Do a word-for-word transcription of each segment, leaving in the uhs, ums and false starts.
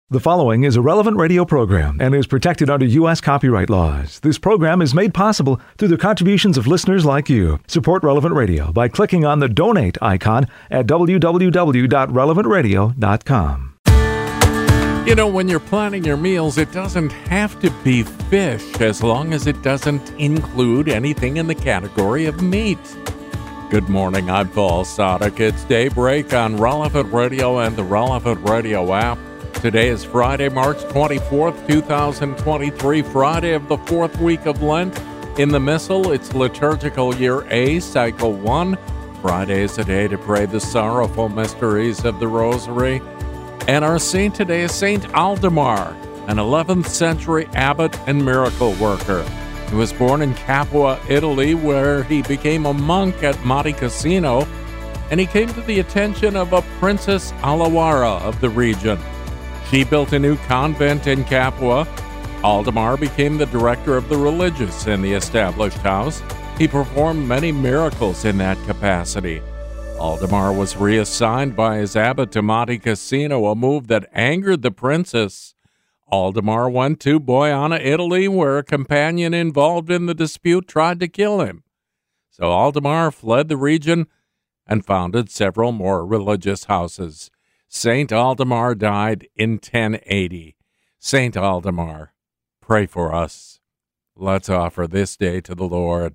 The following is a Relevant Radio program and is protected under U S copyright laws. This program is made possible through the contributions of listeners like you. Support Relevant Radio by clicking on the donate icon at w w w dot relevant radio dot com. You know, when you're planning your meals, it doesn't have to be fish as long as it doesn't include anything in the category of meat. Good morning, I'm Paul Sadek. It's Daybreak on Relevant Radio and the Relevant Radio app. Today is Friday, March twenty-fourth, twenty twenty-three, Friday of the fourth week of Lent. In the Missal, it's liturgical year A, cycle one. Friday is a day to pray the sorrowful mysteries of the Rosary. And our saint today is Saint Aldemar, an eleventh century abbot and miracle worker. He was born in Capua, Italy, where he became a monk at Monte Cassino, and he came to the attention of a Princess Alawara of the region. She built a new convent in Capua. Aldemar became the director of the religious in the established house. He performed many miracles in that capacity. Aldemar was reassigned by his abbot to Monte Cassino, a move that angered the princess. Aldemar went to Boiana, Italy, where a companion involved in the dispute tried to kill him. So Aldemar fled the region and founded several more religious houses. Saint Aldemar died in ten eighty. Saint Aldemar, pray for us. Let's offer this day to the Lord.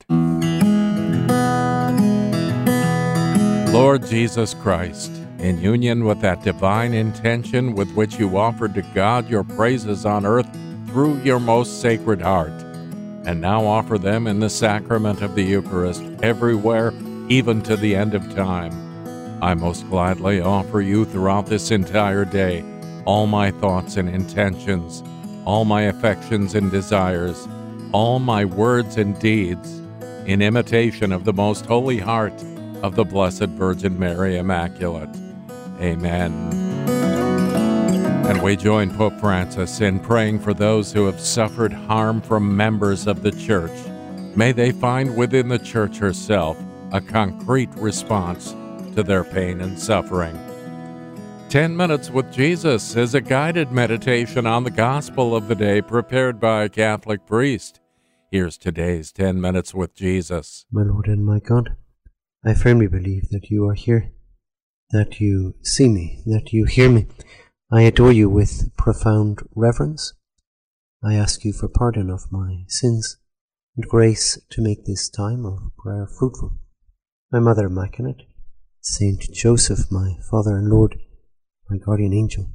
Lord Jesus Christ, in union with that divine intention with which you offered to God your praises on earth through your most sacred heart, and now offer them in the sacrament of the Eucharist everywhere, even to the end of time, I most gladly offer you throughout this entire day all my thoughts and intentions, all my affections and desires, all my words and deeds, in imitation of the most holy heart of the Blessed Virgin Mary Immaculate. Amen. And we join Pope Francis in praying for those who have suffered harm from members of the Church. May they find within the Church herself a concrete response to their pain and suffering. Ten Minutes with Jesus is a guided meditation on the gospel of the day prepared by a Catholic priest. Here's today's Ten Minutes with Jesus. My Lord and my God, I firmly believe that you are here, that you see me, that you hear me. I adore you with profound reverence. I ask you for pardon of my sins and grace to make this time of prayer fruitful. My Mother Immaculate, Saint Joseph, my Father and Lord, my guardian angel.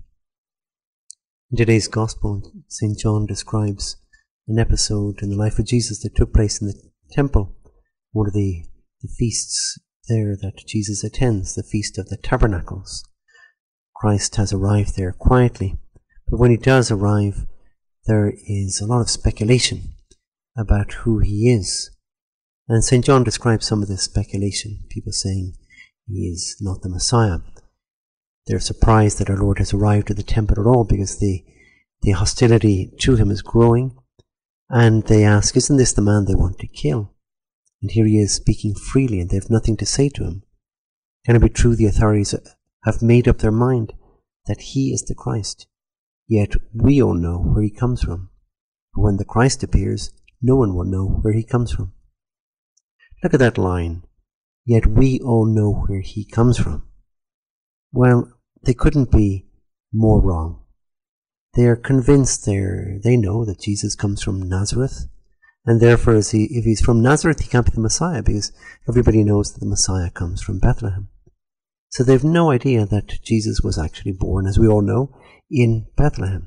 In today's Gospel, Saint John describes an episode in the life of Jesus that took place in the temple, one of the, the feasts there that Jesus attends, the Feast of the Tabernacles. Christ has arrived there quietly, but when he does arrive, there is a lot of speculation about who he is. And Saint John describes some of this speculation, people saying he is not the Messiah. They're surprised that our Lord has arrived at the temple at all because the, the hostility to him is growing. And they ask, isn't this the man they want to kill? And here he is speaking freely and they have nothing to say to him. Can it be true the authorities have made up their mind that he is the Christ? Yet we all know where he comes from. But when the Christ appears, no one will know where he comes from. Look at that line. Yet we all know where he comes from. Well, they couldn't be more wrong. They are convinced they're, they know that Jesus comes from Nazareth, and therefore is he, if he's from Nazareth, he can't be the Messiah, because everybody knows that the Messiah comes from Bethlehem. So they have no idea that Jesus was actually born, as we all know, in Bethlehem.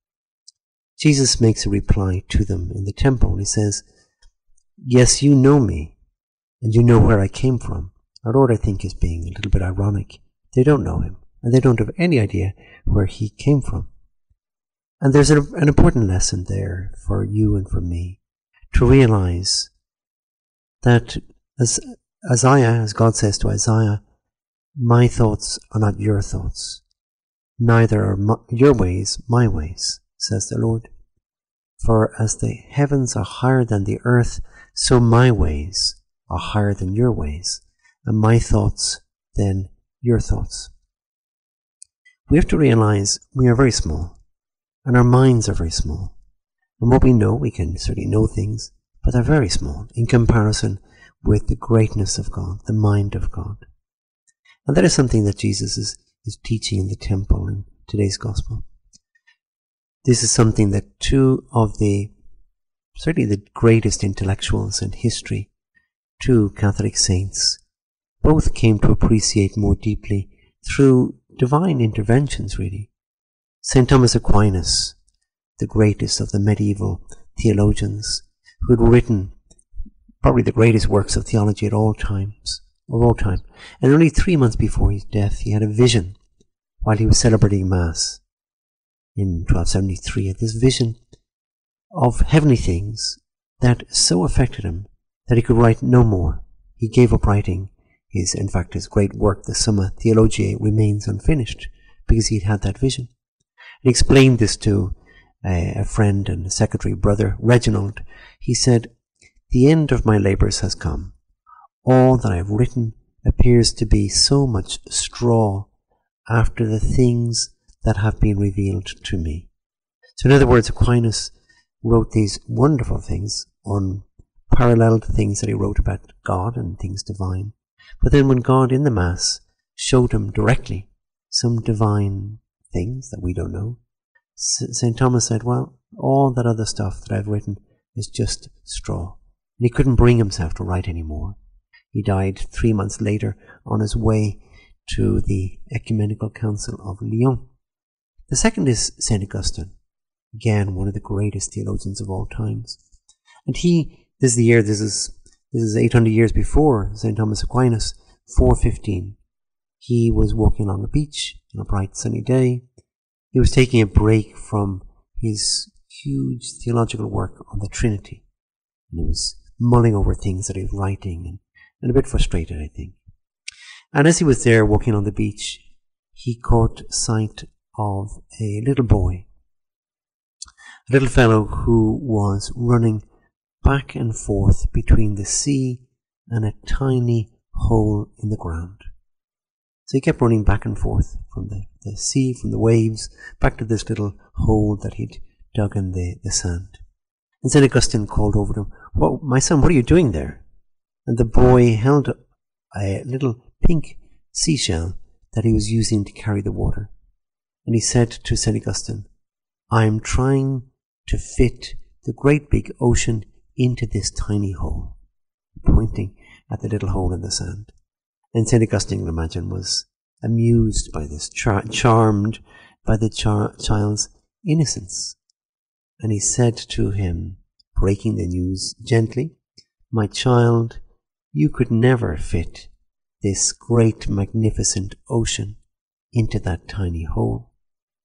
Jesus makes a reply to them in the temple. He says, yes, you know me, and you know where I came from. Our Lord, I think, is being a little bit ironic. They don't know him, and they don't have any idea where he came from. And there's an, an important lesson there for you and for me, to realize that as Isaiah, as God says to Isaiah, my thoughts are not your thoughts, neither are my, your ways my ways, says the Lord. For as the heavens are higher than the earth, so my ways are higher than your ways, and my thoughts than your thoughts. We have to realize we are very small. And our minds are very small. And what we know, we can certainly know things, but they're very small in comparison with the greatness of God, the mind of God. And that is something that Jesus is, is teaching in the temple in today's gospel. This is something that two of the, certainly the greatest intellectuals in history, two Catholic saints, both came to appreciate more deeply through divine interventions, really. Saint Thomas Aquinas, the greatest of the medieval theologians, who had written probably the greatest works of theology at all times, of all time. And only three months before his death, he had a vision while he was celebrating Mass in twelve seventy-three. Had this vision of heavenly things that so affected him that he could write no more. He gave up writing. His, in fact, his great work, the Summa Theologiae, remains unfinished because he'd had that vision. He explained this to a, a friend and a secretary, Brother Reginald. He said, "The end of my labours has come. All that I have written appears to be so much straw after the things that have been revealed to me." So in other words, Aquinas wrote these wonderful things, unparalleled things that he wrote about God and things divine. But then when God in the Mass showed him directly some divine things that we don't know, Saint Thomas said, well, all that other stuff that I've written is just straw. And he couldn't bring himself to write any more. He died three months later on his way to the Ecumenical Council of Lyon. The second is Saint Augustine, again one of the greatest theologians of all times. And he, this is the year, this is this is eight hundred years before Saint Thomas Aquinas, four fifteen. He was walking along a beach on a bright sunny day. He was taking a break from his huge theological work on the Trinity. And he was mulling over things that he was writing and, and a bit frustrated, I think. And as he was there walking on the beach, he caught sight of a little boy, a little fellow who was running back and forth between the sea and a tiny hole in the ground. So he kept running back and forth from the, the sea, from the waves, back to this little hole that he'd dug in the, the sand. And Saint Augustine called over to him, "Well, my son, what are you doing there?" And the boy held a little pink seashell that he was using to carry the water. And he said to Saint Augustine, "I am trying to fit the great big ocean into this tiny hole," pointing at the little hole in the sand. And Saint Augustine, you can imagine, was amused by this, char- charmed by the char- child's innocence. And he said to him, breaking the news gently, "My child, you could never fit this great magnificent ocean into that tiny hole."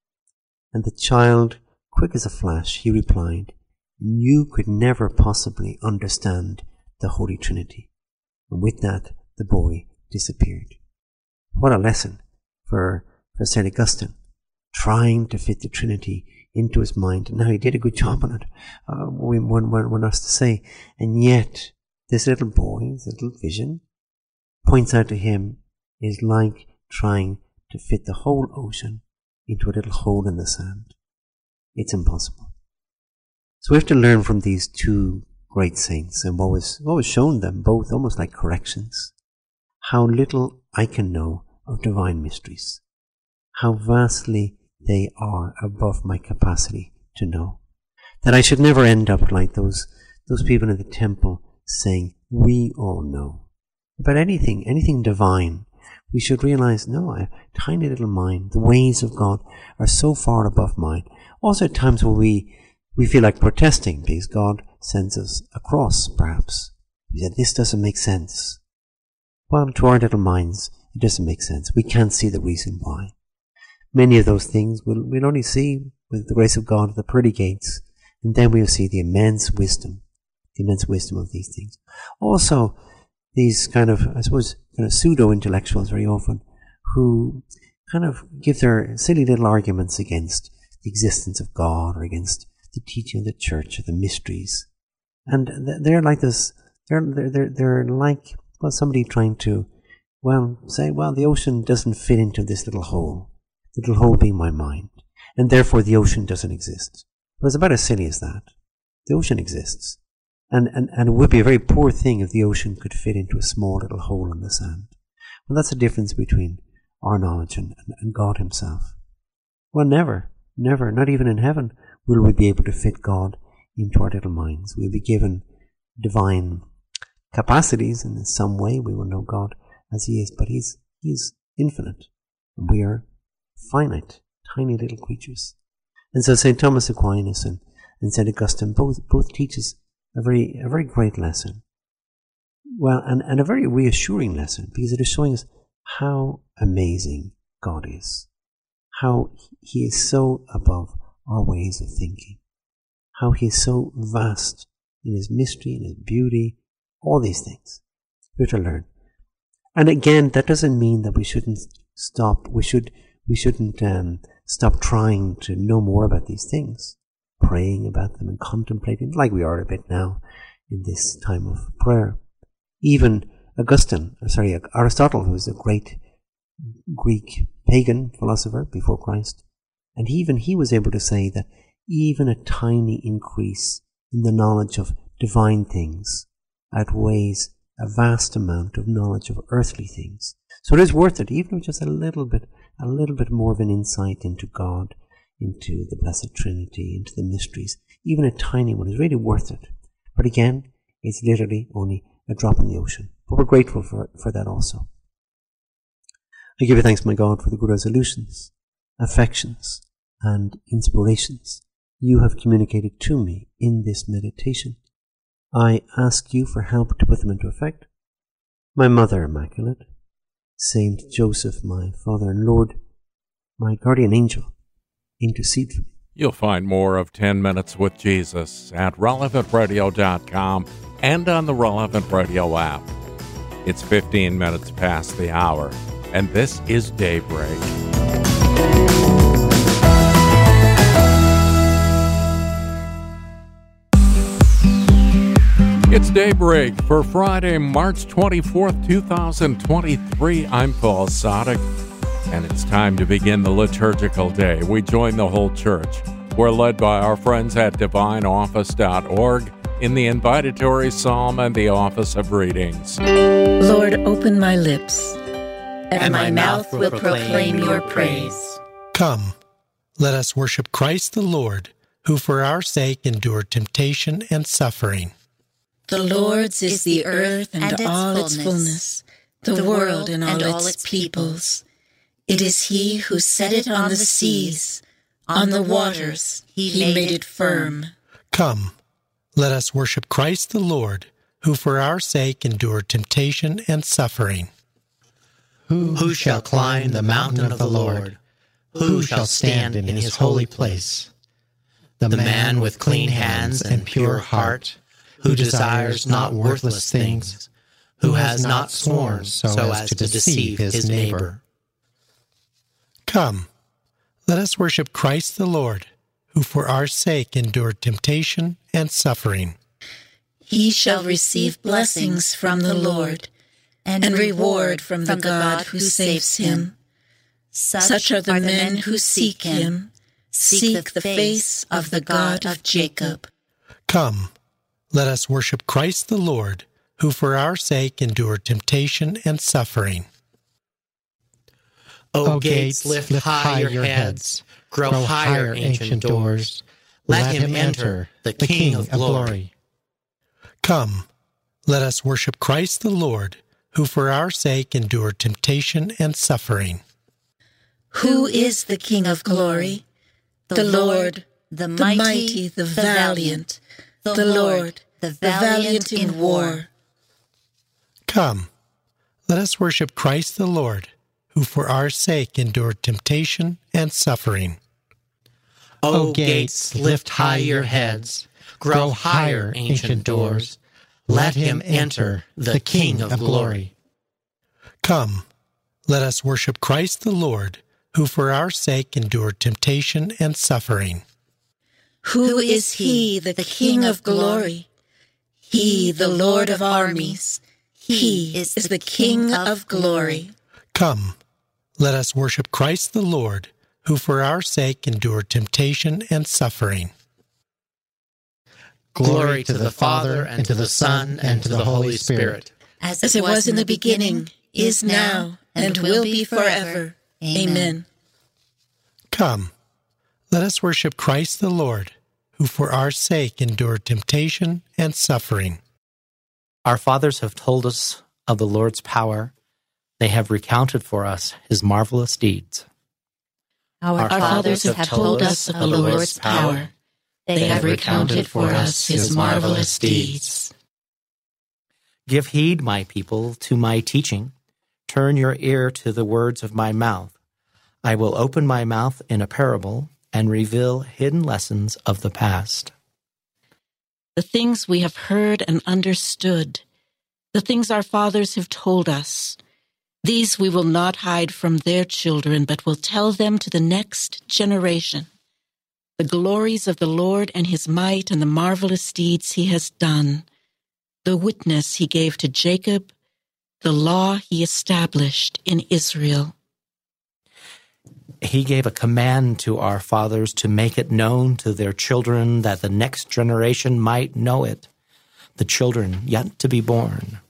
And the child, quick as a flash, he replied, "You could never possibly understand the Holy Trinity." And with that, the boy disappeared. What a lesson for, for Saint Augustine, trying to fit the Trinity into his mind. Now, he did a good job on it, uh, we want, want us to say. And yet, this little boy, this little vision, points out to him, is like trying to fit the whole ocean into a little hole in the sand. It's impossible. So we have to learn from these two great saints and what was, what was shown them, both almost like corrections. How little I can know of divine mysteries. How vastly they are above my capacity to know. That I should never end up like those, those people in the temple saying, "We all know." About anything, anything divine, we should realize, no, I have a tiny little mind. The ways of God are so far above mine. Also at times where we, we feel like protesting because God sends us a cross, perhaps. We said, this doesn't make sense. Well, to our little minds, it doesn't make sense. We can't see the reason why. Many of those things we'll, we'll only see with the grace of God at the pearly gates, and then we'll see the immense wisdom, the immense wisdom of these things. Also, these kind of, I suppose, kind of pseudo-intellectuals very often, who kind of give their silly little arguments against the existence of God or against the teaching of the church or the mysteries. And they're like this, they're, they're, they're like, well, somebody trying to, well, say, well, the ocean doesn't fit into this little hole. The little hole being my mind. and therefore the ocean doesn't exist. But it's about as silly as that. The ocean exists. And, and, and it would be a very poor thing if the ocean could fit into a small little hole in the sand. Well, that's the difference between our knowledge and, and, and God himself. Well, never, never, not even in heaven, will we be able to fit God into our little minds. We'll be given divine capacities, and in some way we will know God as he is, but he's, he's infinite. And we are finite, tiny little creatures. And so Saint Thomas Aquinas and, and Saint Augustine both, both teach us a very, a very great lesson. Well, and, and a very reassuring lesson, because it is showing us how amazing God is. How he is so above our ways of thinking. How he is so vast in his mystery, in his beauty, all these things. We're to learn. And again, that doesn't mean that we shouldn't stop, we should, we shouldn't um, stop trying to know more about these things, praying about them and contemplating, like we are a bit now in this time of prayer. Even Augustine, sorry, Aristotle, who was a great Greek pagan philosopher before Christ, and even he was able to say that even a tiny increase in the knowledge of divine things outweighs a vast amount of knowledge of earthly things. So it is worth it, even with just a little bit, a little bit more of an insight into God, into the Blessed Trinity, into the mysteries. Even a tiny one is really worth it. But again, it's literally only a drop in the ocean. But we're grateful for, for that also. I give you thanks, my God, for the good resolutions, affections, and inspirations you have communicated to me in this meditation. I ask you for help to put them into effect. My Mother Immaculate, Saint Joseph, my Father and Lord, my guardian angel, intercede for me. You'll find more of ten minutes with Jesus at relevant radio dot com and on the Relevant Radio app. It's fifteen minutes past the hour, and this is Daybreak. It's Daybreak for Friday, March twenty-fourth, twenty twenty-three. I'm Paul Sadek, and it's time to begin the liturgical day. We join the whole church. We're led by our friends at divine office dot org in the invitatory psalm and the office of readings. Lord, open my lips, and my mouth will proclaim your praise. Come, let us worship Christ the Lord, who for our sake endured temptation and suffering. The Lord's is the earth and, and all its fullness, the, the world and all, and all its peoples. It is he who set it on the seas, on the waters he, he made it firm. Come, let us worship Christ the Lord, who for our sake endured temptation and suffering. Who, who shall climb the mountain of the Lord? Who shall stand in his holy place? The man with clean hands and pure heart, who desires not worthless things, who has not sworn so as to deceive his neighbor. Come, let us worship Christ the Lord, who for our sake endured temptation and suffering. He shall receive blessings from the Lord, and reward from the God who saves him. Such are the men who seek him, seek the face of the God of Jacob. Come, let us worship Christ the Lord, who for our sake endured temptation and suffering. O gates, lift high your heads, grow higher, ancient doors. Let him enter, the King of glory. Come, let us worship Christ the Lord, who for our sake endured temptation and suffering. Who is the King of glory? The Lord, the mighty, the valiant, the Lord, the valiant in war. Come, let us worship Christ the Lord, who for our sake endured temptation and suffering. O gates, lift high your heads, grow higher, ancient doors. Let him enter, the King of glory. Come, let us worship Christ the Lord, who for our sake endured temptation and suffering. Who is he, the King of glory? He, the Lord of armies. He is the King of glory. Come, let us worship Christ the Lord, who for our sake endured temptation and suffering. Glory to the Father, and to the Son, and to the Holy Spirit. As it was in the beginning, is now, and will be forever. Amen. Come, let us worship Christ the Lord, who for our sake endured temptation and suffering. Our fathers have told us of the Lord's power. They have recounted for us his marvelous deeds. Our, Our fathers have told us of the Lord's power. They have recounted for us his marvelous deeds. Give heed, my people, to my teaching. Turn your ear to the words of my mouth. I will open my mouth in a parable and reveal hidden lessons of the past. The things we have heard and understood, the things our fathers have told us, these we will not hide from their children, but will tell them to the next generation. The glories of the Lord and his might and the marvelous deeds he has done, the witness he gave to Jacob, the law he established in Israel. He gave a command to our fathers to make it known to their children, that the next generation might know it, the children yet to be born.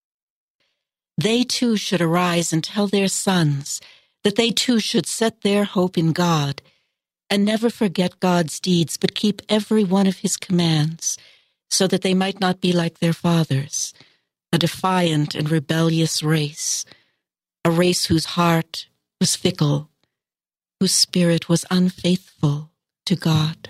They too should arise and tell their sons that they too should set their hope in God and never forget God's deeds, but keep every one of his commands, so that they might not be like their fathers, a defiant and rebellious race, a race whose heart was fickle, whose spirit was unfaithful to God.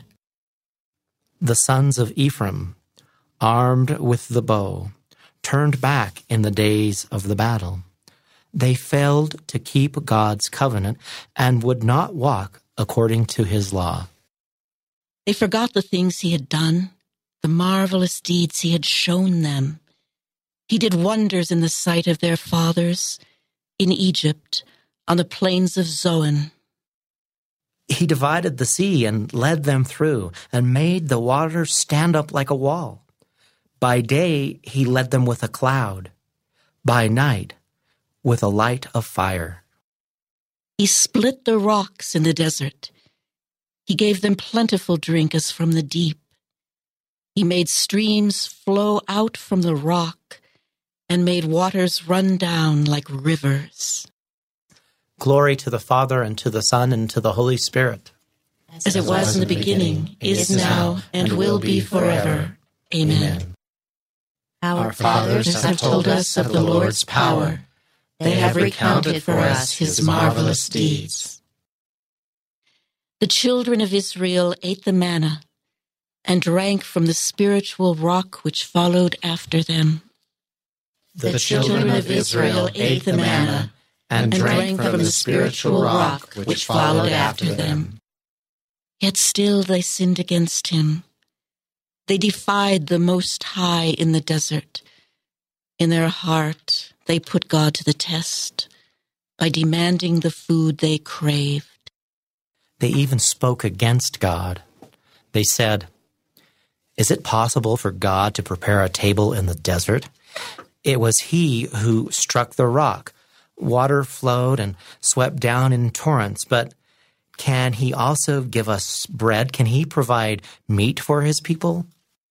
The sons of Ephraim, armed with the bow, turned back in the days of the battle. They failed to keep God's covenant and would not walk according to his law. They forgot the things he had done, the marvelous deeds he had shown them. He did wonders in the sight of their fathers, in Egypt, on the plains of Zoan. He divided the sea and led them through, and made the waters stand up like a wall. By day he led them with a cloud, by night with a light of fire. He split the rocks in the desert. He gave them plentiful drink as from the deep. He made streams flow out from the rock and made waters run down like rivers. Glory to the Father, and to the Son, and to the Holy Spirit. As it was in the beginning, is now, and will be forever. Amen. Our fathers have told us of the Lord's power. They have recounted for us his marvelous deeds. The children of Israel ate the manna and drank from the spiritual rock which followed after them. The children of Israel ate the manna and drank from the spiritual rock which followed after them. Yet still they sinned against him. They defied the Most High in the desert. In their heart, they put God to the test by demanding the food they craved. They even spoke against God. They said, "Is it possible for God to prepare a table in the desert? It was he who struck the rock. Water flowed and swept down in torrents, but can he also give us bread? Can he provide meat for his people?"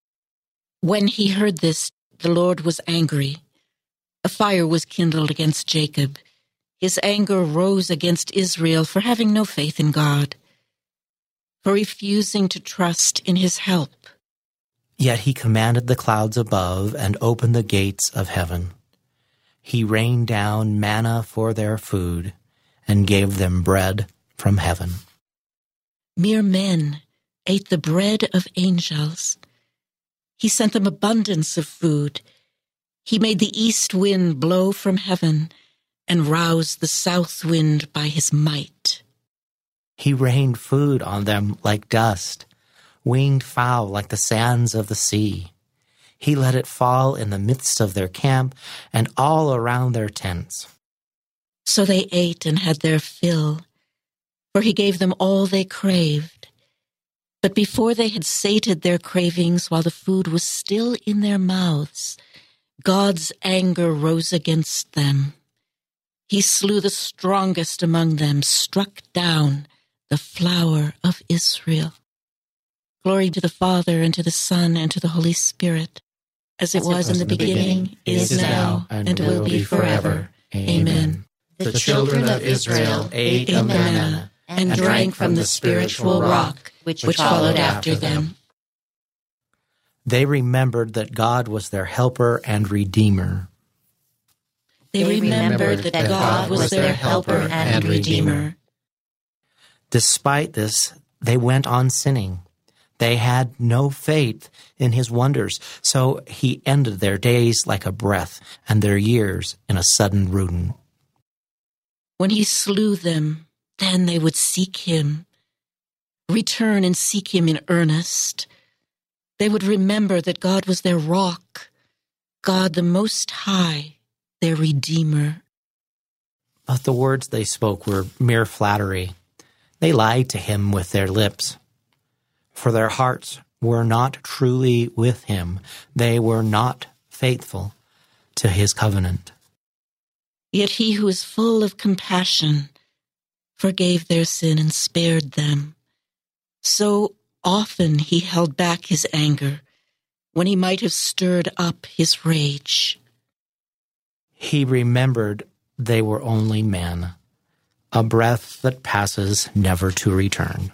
When he heard this, the Lord was angry. A fire was kindled against Jacob. His anger rose against Israel for having no faith in God, for refusing to trust in his help. Yet he commanded the clouds above and opened the gates of heaven. He rained down manna for their food and gave them bread from heaven. Mere men ate the bread of angels. He sent them abundance of food. He made the east wind blow from heaven and roused the south wind by his might. He rained food on them like dust, winged fowl like the sands of the sea. He let it fall in the midst of their camp and all around their tents. So they ate and had their fill, for he gave them all they craved. But before they had sated their cravings, while the food was still in their mouths, God's anger rose against them. He slew the strongest among them, struck down the flower of Israel. Glory to the Father, and to the Son, and to the Holy Spirit, as it as was, it was in the beginning, beginning is, is now, and, and will be forever. Amen. The children of Israel ate a manna and drank from the spiritual rock which, which followed after them. They remembered that God was their helper and redeemer. They remembered that God was their helper and redeemer. Despite this, they went on sinning. They had no faith in his wonders, so he ended their days like a breath and their years in a sudden ruin. When he slew them, then they would seek him, return and seek him in earnest. They would remember that God was their rock, God the Most High, their Redeemer. But the words they spoke were mere flattery. They lied to him with their lips. For their hearts were not truly with him. They were not faithful to his covenant. Yet he who is full of compassion forgave their sin and spared them. So often he held back his anger when he might have stirred up his rage. He remembered they were only men, a breath that passes never to return.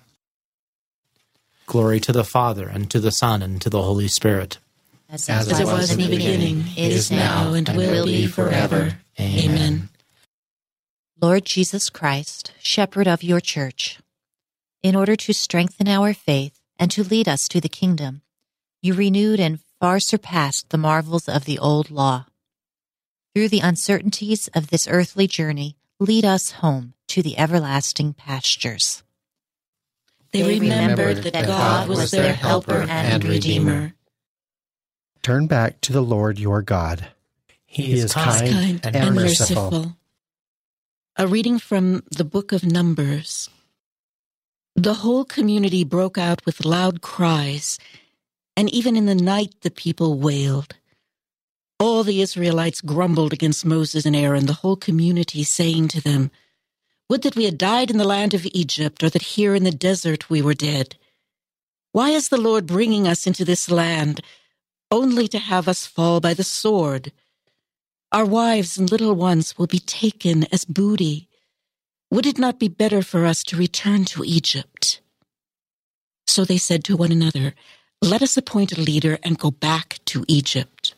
Glory to the Father, and to the Son, and to the Holy Spirit. As, As, As it was in the beginning, beginning is now, and, and will be forever. Amen. Amen. Lord Jesus Christ, shepherd of your church, in order to strengthen our faith and to lead us to the kingdom, you renewed and far surpassed the marvels of the old law. Through the uncertainties of this earthly journey, lead us home to the everlasting pastures. They remembered that God was their helper and redeemer. Turn back to the Lord your God. He is kind, kind and, and merciful. merciful. A reading from the book of Numbers. The whole community broke out with loud cries, and even in the night the people wailed. All the Israelites grumbled against Moses and Aaron, the whole community, saying to them, "Would that we had died in the land of Egypt, or that here in the desert we were dead. Why is the Lord bringing us into this land, only to have us fall by the sword? Our wives and little ones will be taken as booty. Would it not be better for us to return to Egypt?" So they said to one another, "Let us appoint a leader and go back to Egypt."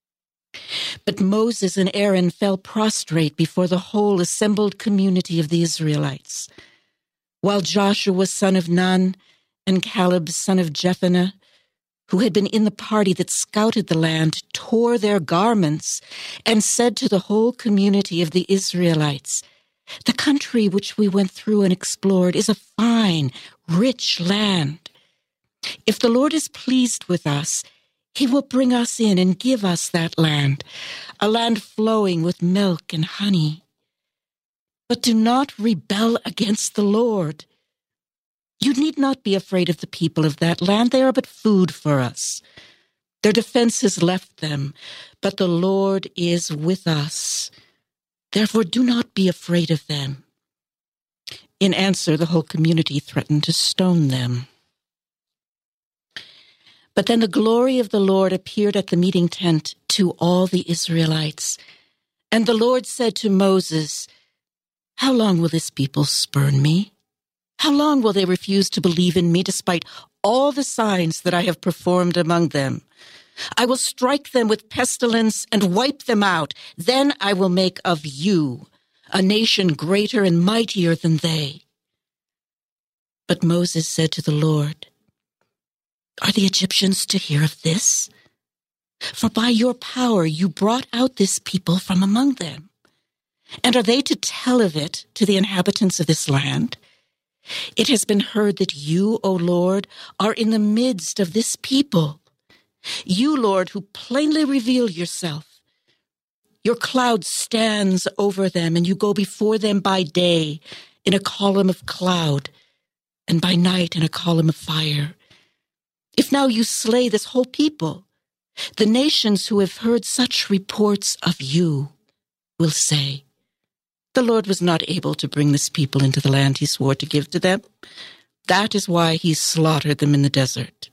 But Moses and Aaron fell prostrate before the whole assembled community of the Israelites, while Joshua son of Nun and Caleb son of Jephunneh, who had been in the party that scouted the land, tore their garments and said to the whole community of the Israelites, "The country which we went through and explored is a fine, rich land. If the Lord is pleased with us, he will bring us in and give us that land, a land flowing with milk and honey. But do not rebel against the Lord. You need not be afraid of the people of that land. They are but food for us. Their defense has left them, but the Lord is with us. Therefore do not be afraid of them." In answer, the whole community threatened to stone them. But then the glory of the Lord appeared at the meeting tent to all the Israelites. And the Lord said to Moses, "How long will this people spurn me? How long will they refuse to believe in me despite all the signs that I have performed among them? I will strike them with pestilence and wipe them out. Then I will make of you a nation greater and mightier than they." But Moses said to the Lord, "Are the Egyptians to hear of this? For by your power you brought out this people from among them. And are they to tell of it to the inhabitants of this land? It has been heard that you, O Lord, are in the midst of this people. You, Lord, who plainly reveal yourself. Your cloud stands over them, and you go before them by day in a column of cloud, and by night in a column of fire. If now you slay this whole people, the nations who have heard such reports of you will say, The Lord was not able to bring this people into the land he swore to give to them. That is why he slaughtered them in the desert.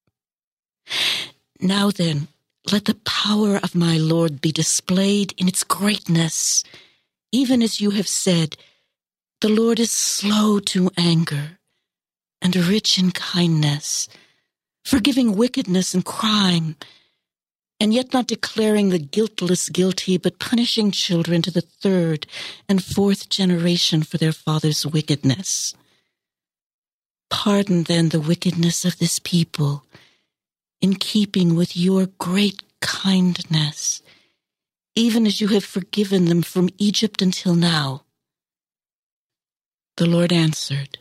Now then, let the power of my Lord be displayed in its greatness, even as you have said, the Lord is slow to anger and rich in kindness, forgiving wickedness and crime, and yet not declaring the guiltless guilty, but punishing children to the third and fourth generation for their father's wickedness. Pardon then the wickedness of this people, in keeping with your great kindness, even as you have forgiven them from Egypt until now. The Lord answered,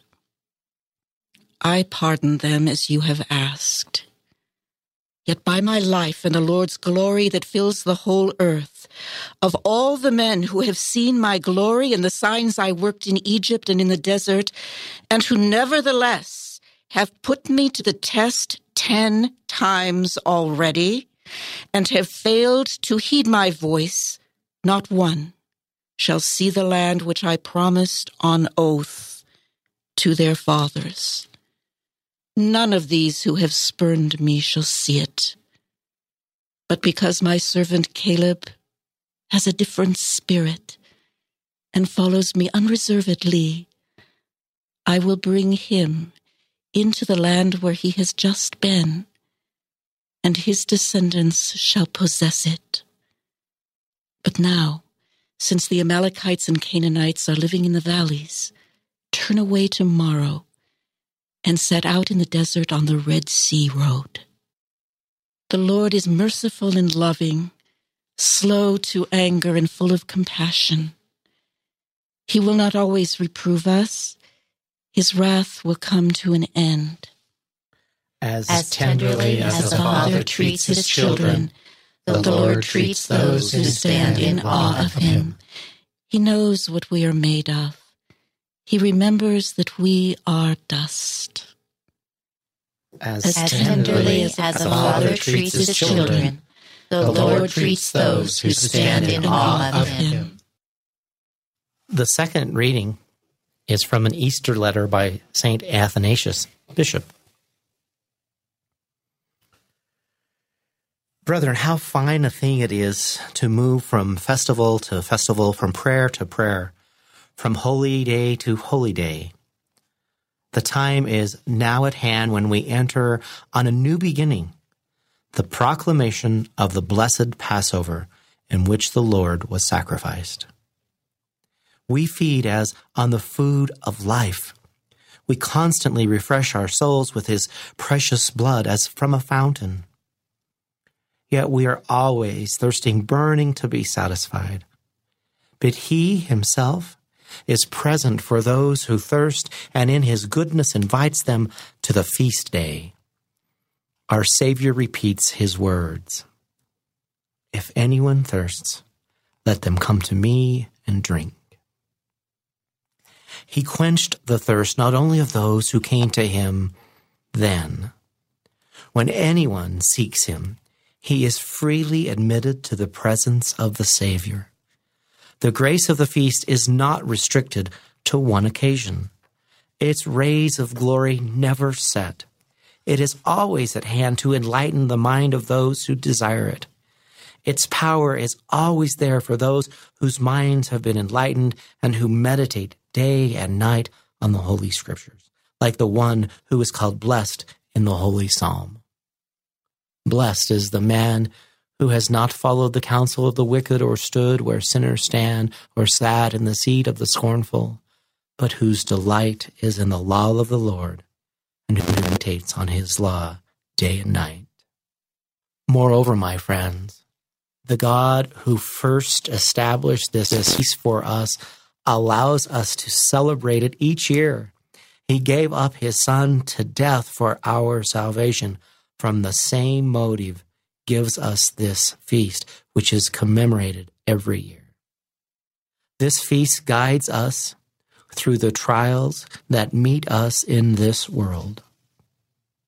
I pardon them as you have asked. Yet by my life and the Lord's glory that fills the whole earth, of all the men who have seen my glory and the signs I worked in Egypt and in the desert, and who nevertheless have put me to the test ten times already, and have failed to heed my voice, not one shall see the land which I promised on oath to their fathers. None of these who have spurned me shall see it. But because my servant Caleb has a different spirit and follows me unreservedly, I will bring him into the land where he has just been, and his descendants shall possess it. But now, since the Amalekites and Canaanites are living in the valleys, turn away tomorrow and set out in the desert on the Red Sea road. The Lord is merciful and loving, slow to anger and full of compassion. He will not always reprove us. His wrath will come to an end. As, As tenderly as, as a father treats his children, the, the Lord treats those who stand in awe of him. He knows what we are made of. He remembers that we are dust. As, as tenderly as, as a father treats his children, the Lord treats those who stand in awe of him. The second reading is from an Easter letter by Saint Athanasius, Bishop. Brethren, how fine a thing it is to move from festival to festival, from prayer to prayer, from holy day to holy day. The time is now at hand when we enter on a new beginning, the proclamation of the blessed Passover in which the Lord was sacrificed. We feed as on the food of life. We constantly refresh our souls with his precious blood as from a fountain. Yet we are always thirsting, burning to be satisfied. But he himself is present for those who thirst, and in his goodness invites them to the feast day. Our Savior repeats his words, "If anyone thirsts, let them come to me and drink." He quenched the thirst not only of those who came to him then. When anyone seeks him, he is freely admitted to the presence of the Savior. The grace of the feast is not restricted to one occasion. Its rays of glory never set. It is always at hand to enlighten the mind of those who desire it. Its power is always there for those whose minds have been enlightened and who meditate day and night on the Holy Scriptures, like the one who is called blessed in the Holy Psalm. Blessed is the man who has not followed the counsel of the wicked, or stood where sinners stand, or sat in the seat of the scornful, but whose delight is in the law of the Lord, and who meditates on his law day and night. Moreover, my friends, the God who first established this feast for us allows us to celebrate it each year. He gave up his Son to death for our salvation. From the same motive gives us this feast, which is commemorated every year. This feast guides us through the trials that meet us in this world.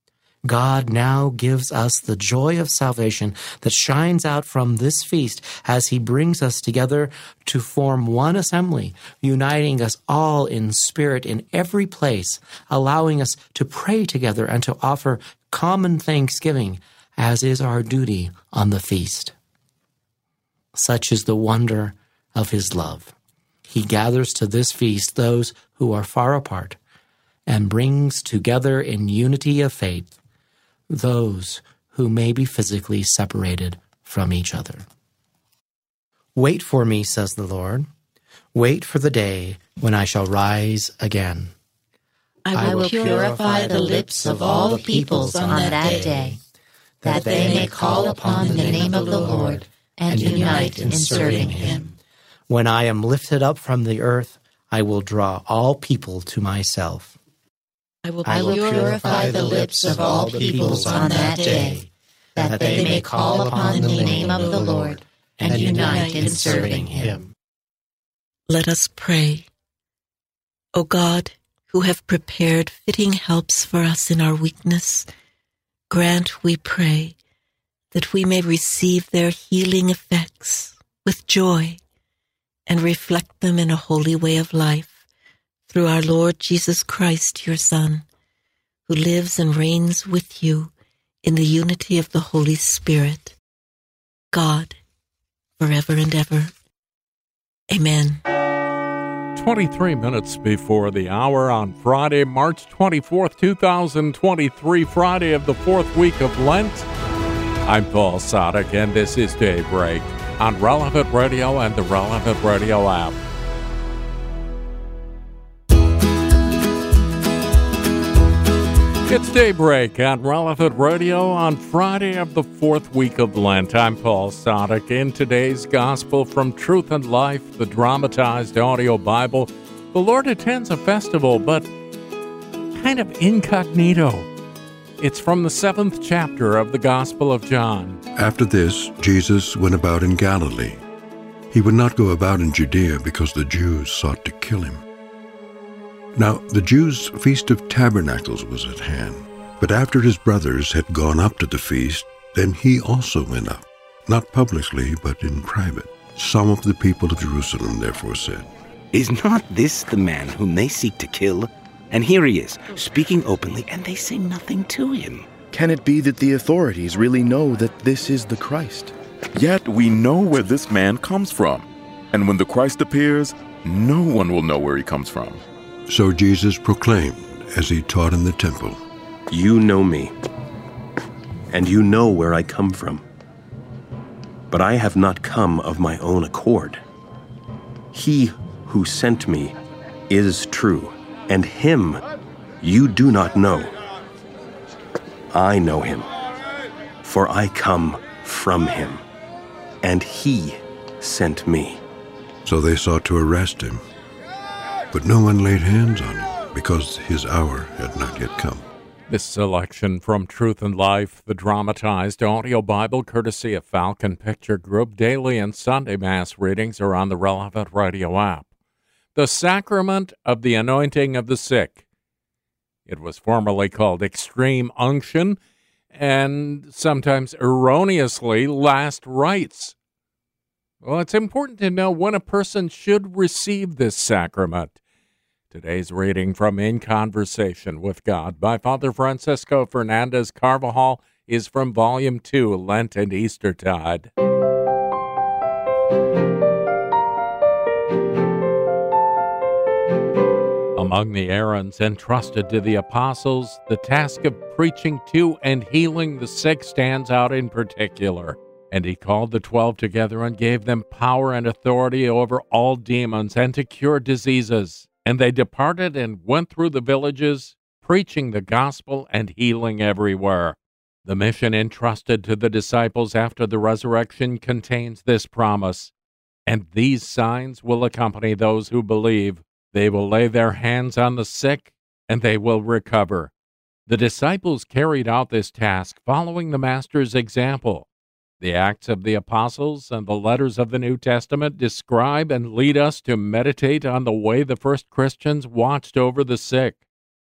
God now gives us the joy of salvation that shines out from this feast as he brings us together to form one assembly, uniting us all in spirit in every place, allowing us to pray together and to offer common thanksgiving, as is our duty on the feast. Such is the wonder of his love. He gathers to this feast those who are far apart and brings together in unity of faith those who may be physically separated from each other. Wait for me, says the Lord. Wait for the day when I shall rise again. I will purify the lips of all the peoples on that day, that they may call upon the name of the Lord and unite in serving him. When I am lifted up from the earth, I will draw all people to myself. I will, I will purify the lips of all peoples on that day, that they may call upon the name of the Lord and unite in serving him. Let us pray. O God, who have prepared fitting helps for us in our weakness, grant, we pray, that we may receive their healing effects with joy and reflect them in a holy way of life, through our Lord Jesus Christ, your Son, who lives and reigns with you in the unity of the Holy Spirit, God, forever and ever. Amen. twenty-three minutes before the hour on Friday, March twenty-fourth, twenty twenty-three, Friday of the fourth week of Lent. I'm Paul Sadek, and this is Daybreak on Relevant Radio and the Relevant Radio app. It's Daybreak on Relevant Radio on Friday of the fourth week of Lent. I'm Paul Sadek. In today's Gospel from Truth and Life, the dramatized audio Bible, the Lord attends a festival, but kind of incognito. It's from the seventh chapter of the Gospel of John. After this, Jesus went about in Galilee. He would not go about in Judea because the Jews sought to kill him. Now the Jews' Feast of Tabernacles was at hand. But after his brothers had gone up to the feast, then he also went up, not publicly, but in private. Some of the people of Jerusalem therefore said, "Is not this the man whom they seek to kill? And here he is, speaking openly, and they say nothing to him. Can it be that the authorities really know that this is the Christ? Yet we know where this man comes from. And when the Christ appears, no one will know where he comes from." So Jesus proclaimed, as he taught in the temple, "You know me, and you know where I come from. But I have not come of my own accord. He who sent me is true, and him you do not know. I know him, for I come from him, and he sent me." So they sought to arrest him. But no one laid hands on him, because his hour had not yet come. This selection from Truth and Life, the dramatized audio Bible, courtesy of Falcon Picture Group. Daily and Sunday Mass readings are on the Relevant Radio app. The Sacrament of the Anointing of the Sick. It was formerly called Extreme Unction, and sometimes erroneously Last Rites. Well, it's important to know when a person should receive this sacrament. Today's reading from In Conversation with God by Father Francisco Fernandez Carvajal is from Volume two, Lent and Eastertide. Among the errands entrusted to the apostles, the task of preaching to and healing the sick stands out in particular. And he called the twelve together and gave them power and authority over all demons and to cure diseases. And they departed and went through the villages, preaching the gospel and healing everywhere. The mission entrusted to the disciples after the resurrection contains this promise: "And these signs will accompany those who believe. They will lay their hands on the sick, and they will recover." The disciples carried out this task, following the Master's example. The Acts of the Apostles and the letters of the New Testament describe and lead us to meditate on the way the first Christians watched over the sick.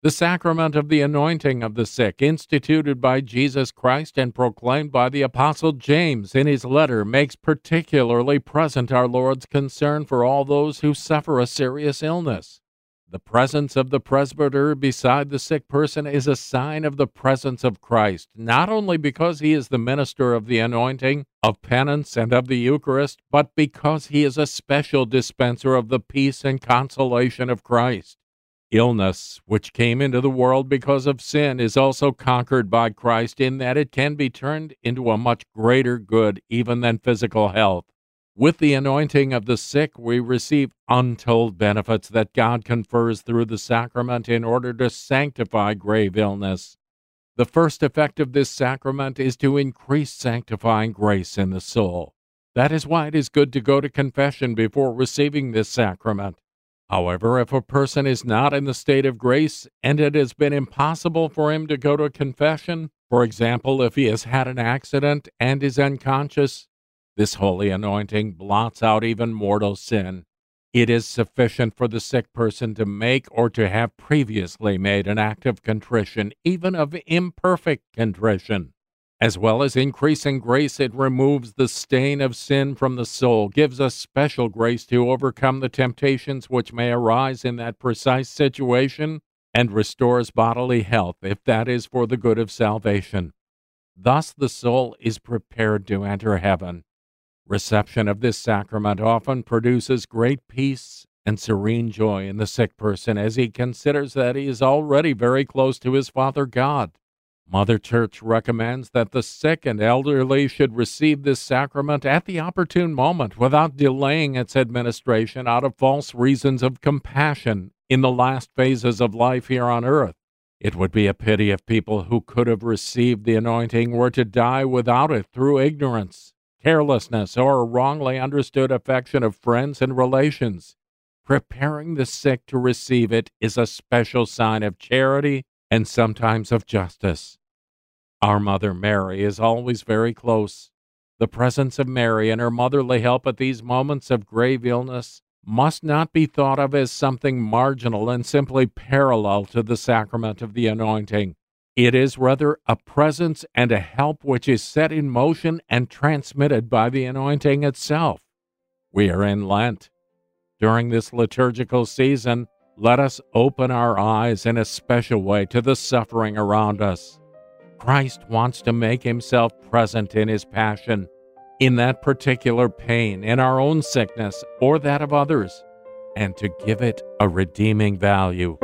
The sacrament of the anointing of the sick, instituted by Jesus Christ and proclaimed by the Apostle James in his letter, makes particularly present our Lord's concern for all those who suffer a serious illness. The presence of the presbyter beside the sick person is a sign of the presence of Christ, not only because he is the minister of the anointing, of penance, and of the Eucharist, but because he is a special dispenser of the peace and consolation of Christ. Illness, which came into the world because of sin, is also conquered by Christ in that it can be turned into a much greater good even than physical health. With the anointing of the sick, we receive untold benefits that God confers through the sacrament in order to sanctify grave illness. The first effect of this sacrament is to increase sanctifying grace in the soul. That is why it is good to go to confession before receiving this sacrament. However, if a person is not in the state of grace and it has been impossible for him to go to confession, for example, if he has had an accident and is unconscious, this holy anointing blots out even mortal sin. It is sufficient for the sick person to make or to have previously made an act of contrition, even of imperfect contrition. As well as increasing grace, it removes the stain of sin from the soul, gives us special grace to overcome the temptations which may arise in that precise situation, and restores bodily health, if that is for the good of salvation. Thus the soul is prepared to enter heaven. Reception of this sacrament often produces great peace and serene joy in the sick person as he considers that he is already very close to his Father God. Mother Church recommends that the sick and elderly should receive this sacrament at the opportune moment without delaying its administration out of false reasons of compassion in the last phases of life here on earth. It would be a pity if people who could have received the anointing were to die without it through ignorance, carelessness, or a wrongly understood affection of friends and relations. Preparing the sick to receive it is a special sign of charity and sometimes of justice. Our Mother Mary is always very close. The presence of Mary and her motherly help at these moments of grave illness must not be thought of as something marginal and simply parallel to the sacrament of the anointing. It is rather a presence and a help which is set in motion and transmitted by the anointing itself. We are in Lent. During this liturgical season, let us open our eyes in a special way to the suffering around us. Christ wants to make himself present in his passion, in that particular pain, in our own sickness or that of others, and to give it a redeeming value.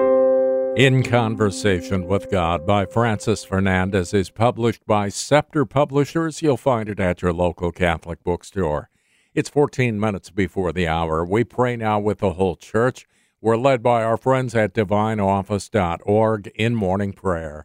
In Conversation with God by Francis Fernandez is published by Scepter Publishers. You'll find it at your local Catholic bookstore. It's fourteen minutes before the hour. We pray now with the whole church. We're led by our friends at divine office dot org in morning prayer.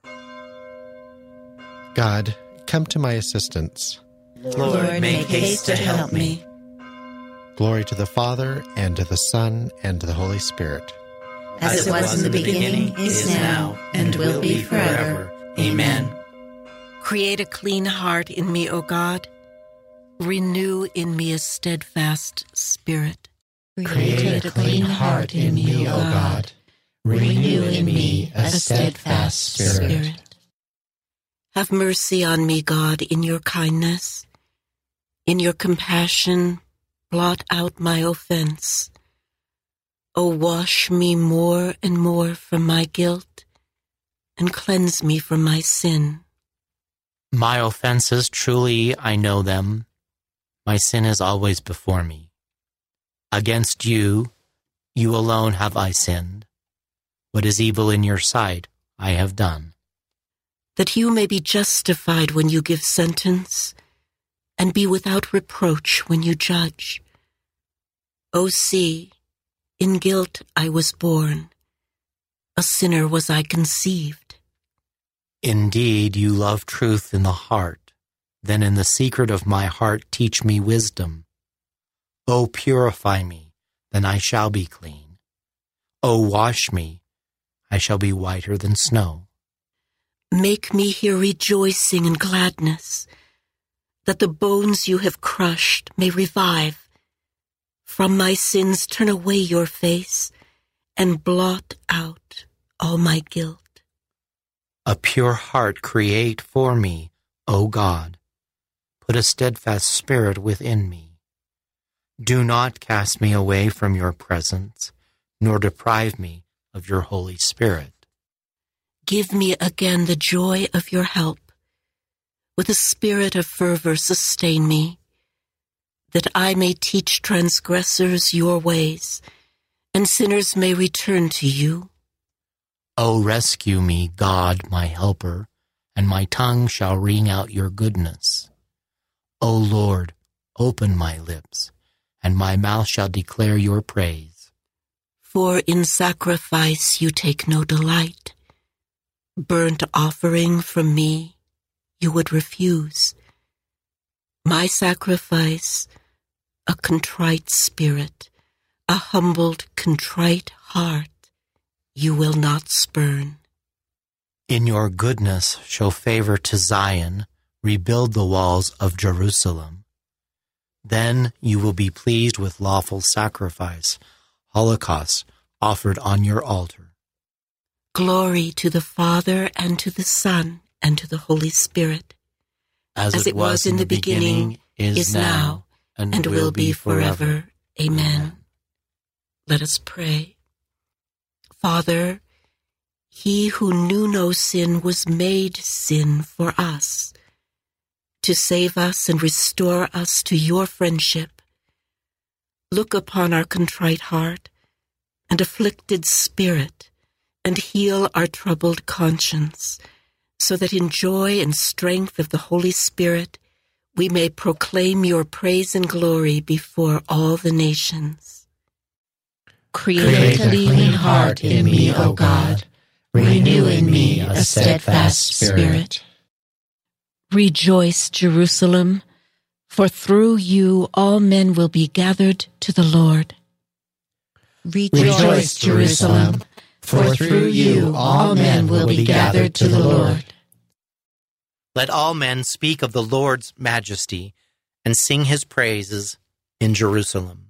God, come to my assistance. Lord, make haste to help me. Glory to the Father, and to the Son, and to the Holy Spirit. As it was in the beginning, is now, and will be forever. Amen. Create a clean heart in me, O God. Renew in me a steadfast spirit. Create a clean heart in me, O God. Renew in me a steadfast spirit. Have mercy on me, God, in your kindness. In your compassion, blot out my offense. O wash me more and more from my guilt, and cleanse me from my sin. My offenses, truly I know them. My sin is always before me. Against you, you alone have I sinned. What is evil in your sight, I have done. That you may be justified when you give sentence, and be without reproach when you judge. O see, in guilt I was born, a sinner was I conceived. Indeed, you love truth in the heart. Then in the secret of my heart teach me wisdom. O purify me, then I shall be clean. O wash me, I shall be whiter than snow. Make me hear rejoicing and gladness, that the bones you have crushed may revive. From my sins turn away your face, and blot out all my guilt. A pure heart create for me, O God. Put a steadfast spirit within me. Do not cast me away from your presence, nor deprive me of your Holy Spirit. Give me again the joy of your help. With a spirit of fervor sustain me, that I may teach transgressors your ways, and sinners may return to you. O rescue me, God, my helper, and my tongue shall ring out your goodness. O Lord, open my lips, and my mouth shall declare your praise. For in sacrifice you take no delight. Burnt offering from me you would refuse. My sacrifice, a contrite spirit, a humbled, contrite heart, you will not spurn. In your goodness show favor to Zion, rebuild the walls of Jerusalem. Then you will be pleased with lawful sacrifice, holocausts offered on your altar. Glory to the Father, and to the Son, and to the Holy Spirit. As, As it was in the beginning, is now, and, and will be forever. Amen. Let us pray. Father, he who knew no sin was made sin for us, to save us and restore us to your friendship. Look upon our contrite heart and afflicted spirit, and heal our troubled conscience, so that in joy and strength of the Holy Spirit we may proclaim your praise and glory before all the nations. Create a clean heart in me, O God. Renew in me a steadfast spirit. Rejoice, Jerusalem, for through you all men will be gathered to the Lord. Rejoice, Jerusalem, for through you all men will be gathered to the Lord. Let all men speak of the Lord's majesty and sing his praises in Jerusalem.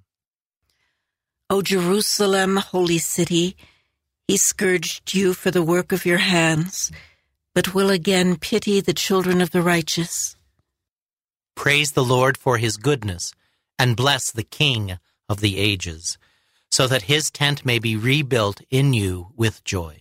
O Jerusalem, holy city, he scourged you for the work of your hands, but will again pity the children of the righteous. Praise the Lord for his goodness, and bless the King of the ages, so that his tent may be rebuilt in you with joy.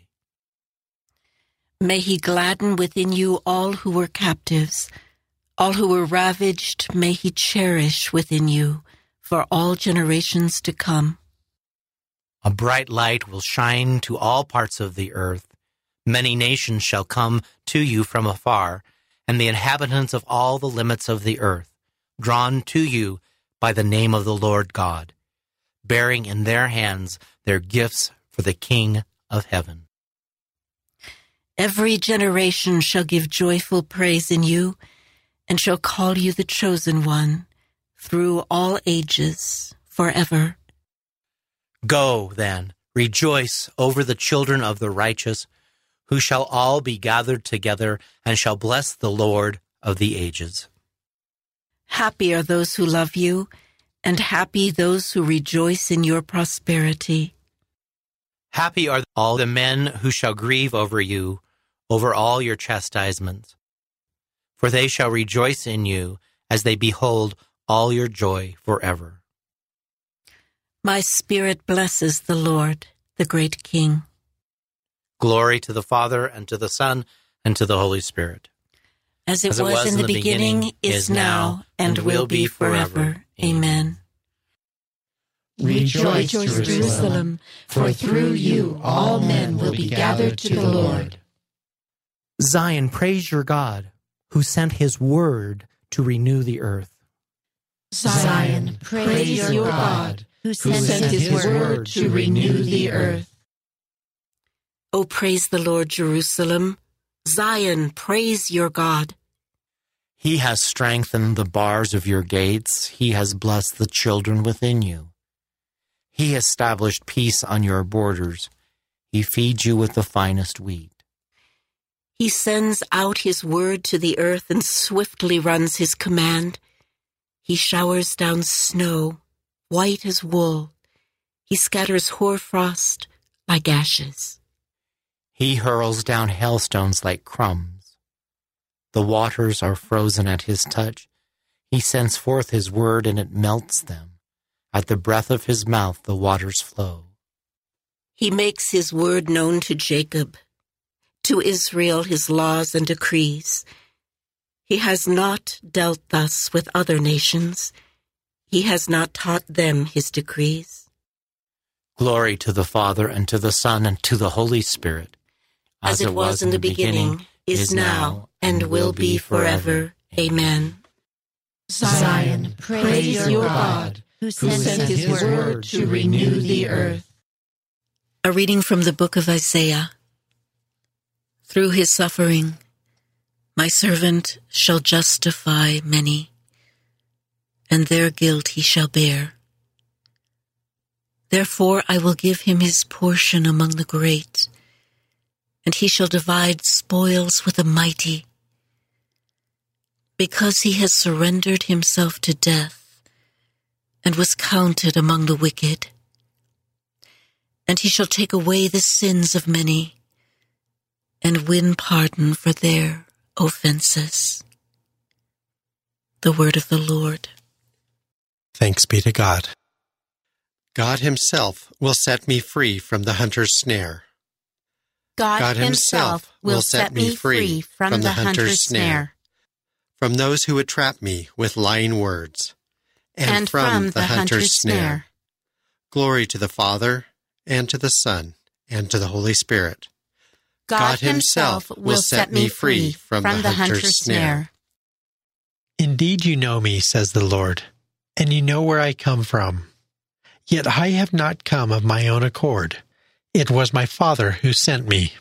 May he gladden within you all who were captives, all who were ravaged may he cherish within you for all generations to come. A bright light will shine to all parts of the earth. Many nations shall come to you from afar, and the inhabitants of all the limits of the earth, drawn to you by the name of the Lord God, bearing in their hands their gifts for the King of heaven. Every generation shall give joyful praise in you, and shall call you the chosen one, through all ages, forever. Go, then, rejoice over the children of the righteous, who shall all be gathered together, and shall bless the Lord of the ages. Happy are those who love you, and happy those who rejoice in your prosperity. Happy are all the men who shall grieve over you, over all your chastisements. For they shall rejoice in you, as they behold all your joy forever. My spirit blesses the Lord, the great King. Glory to the Father, and to the Son, and to the Holy Spirit. As it, As it was, was in the, the beginning, beginning, is now, and will be forever. Amen. Rejoice, Jerusalem, for through you all men will be gathered to the Lord. Zion, praise your God, who sent his word to renew the earth. Zion, praise your God, who sent, who sent his, his word to renew the earth. O praise the Lord, Jerusalem. Zion, praise your God. He has strengthened the bars of your gates. He has blessed the children within you. He established peace on your borders. He feeds you with the finest wheat. He sends out his word to the earth and swiftly runs his command. He showers down snow, white as wool. He scatters hoarfrost like ashes. He hurls down hailstones like crumbs. The waters are frozen at his touch. He sends forth his word, and it melts them. At the breath of his mouth the waters flow. He makes his word known to Jacob, to Israel his laws and decrees. He has not dealt thus with other nations. He has not taught them his decrees. Glory to the Father, and to the Son, and to the Holy Spirit. As, As it was in the beginning, beginning is now, and will be forever. Amen. Zion, praise your God, who sent his word to renew the earth. A reading from the book of Isaiah. Through his suffering, my servant shall justify many, and their guilt he shall bear. Therefore I will give him his portion among the great, and he shall divide spoils with the mighty. Because he has surrendered himself to death, and was counted among the wicked. And he shall take away the sins of many, and win pardon for their offenses. The word of the Lord. Thanks be to God. God himself will set me free from the hunter's snare. God, God himself will set me free from, from the hunter's snare. From those who would trap me with lying words, and, and from, from the, the hunter's, hunter's snare. snare. Glory to the Father, and to the Son, and to the Holy Spirit. God, God himself will set me free from, from the hunter's, hunter's snare. Indeed you know me, says the Lord, and you know where I come from. Yet I have not come of my own accord. It was my Father who sent me.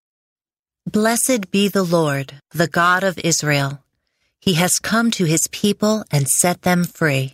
Blessed be the Lord, the God of Israel. He has come to his people and set them free.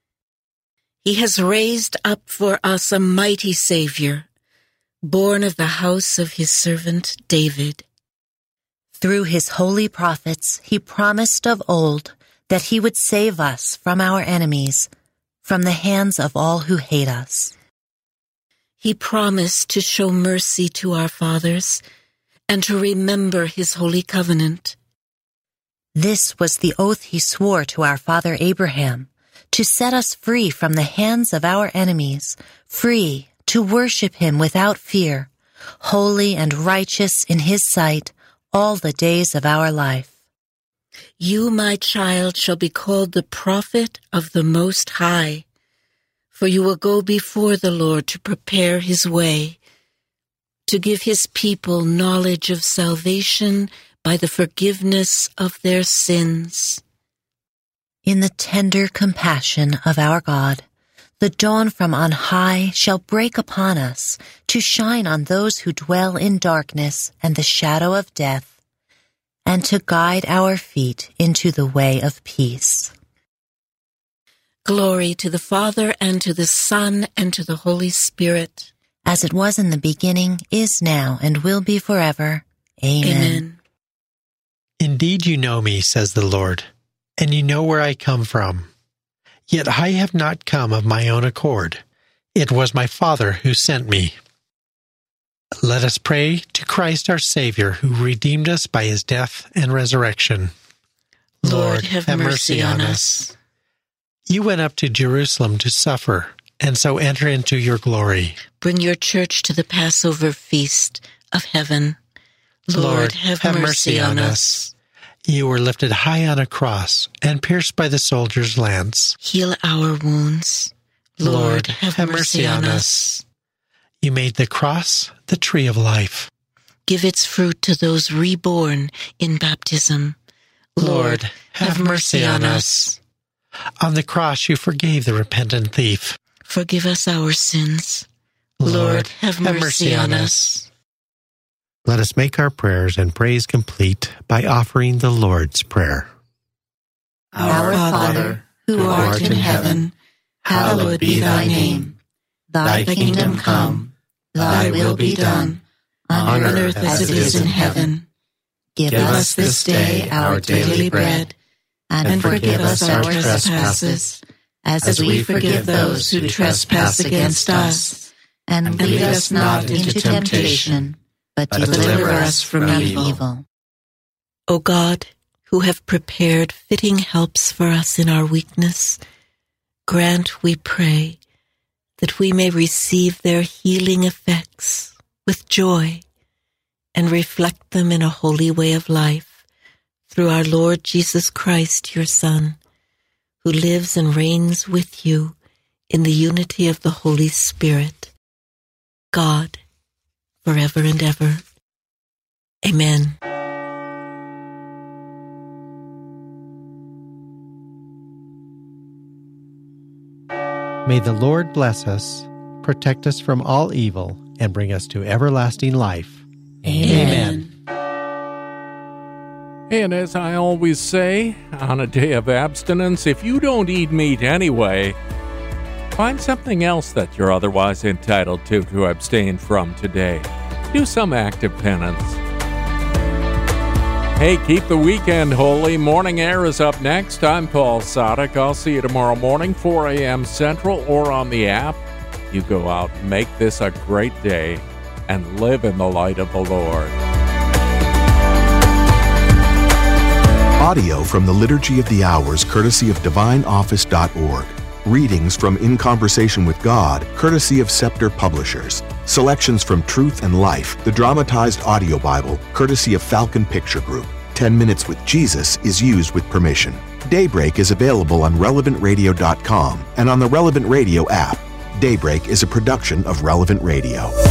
He has raised up for us a mighty Savior, born of the house of his servant David. Through his holy prophets, he promised of old that he would save us from our enemies, from the hands of all who hate us. He promised to show mercy to our fathers and to remember his holy covenant. This was the oath he swore to our father Abraham, to set us free from the hands of our enemies, free to worship him without fear, holy and righteous in his sight all the days of our life. You, my child, shall be called the prophet of the Most High, for you will go before the Lord to prepare his way, to give his people knowledge of salvation by the forgiveness of their sins. In the tender compassion of our God, the dawn from on high shall break upon us to shine on those who dwell in darkness and the shadow of death, and to guide our feet into the way of peace. Glory to the Father, and to the Son, and to the Holy Spirit. As it was in the beginning, is now, and will be forever. Amen. Amen. Indeed you know me, says the Lord, and you know where I come from. Yet I have not come of my own accord. It was my Father who sent me. Let us pray to Christ our Savior, who redeemed us by his death and resurrection. Lord, have, have mercy on us. You went up to Jerusalem to suffer, and so enter into your glory. Bring your church to the Passover feast of heaven. Lord, Lord have, have mercy, mercy on us. us. You were lifted high on a cross and pierced by the soldier's lance. Heal our wounds. Lord, Lord have, have mercy, mercy on us. us. You made the cross the tree of life. Give its fruit to those reborn in baptism. Lord, have, have mercy, mercy on us. On the cross you forgave the repentant thief. Forgive us our sins. Lord, Lord have, have mercy, mercy on us. Let us make our prayers and praise complete by offering the Lord's Prayer. Our Father, who art in heaven, hallowed be thy name. Thy kingdom come, thy will be done, on earth as it is in heaven. Give us this day our daily bread, and forgive us our trespasses, as we forgive those who trespass against us. And lead us not into temptation, but but deliver us from evil. evil. O God, who have prepared fitting helps for us in our weakness, grant, we pray, that we may receive their healing effects with joy and reflect them in a holy way of life through our Lord Jesus Christ, your Son, who lives and reigns with you in the unity of the Holy Spirit, God, forever and ever. Amen. May the Lord bless us, protect us from all evil, and bring us to everlasting life. Amen. And as I always say, on a day of abstinence, if you don't eat meat anyway, find something else that you're otherwise entitled to to abstain from today. Do some act of penance. Hey, keep the weekend holy. Morning Air is up next. I'm Paul Sadek. I'll see you tomorrow morning, four a.m. Central, or on the app. You go out, make this a great day, and live in the light of the Lord. Audio from the Liturgy of the Hours, courtesy of divine office dot org. Readings from In Conversation with God, courtesy of Scepter Publishers. Selections from Truth and Life, the dramatized audio Bible, courtesy of Falcon Picture Group. Ten Minutes with Jesus is used with permission. Daybreak is available on relevant radio dot com and on the Relevant Radio app. Daybreak is a production of Relevant Radio.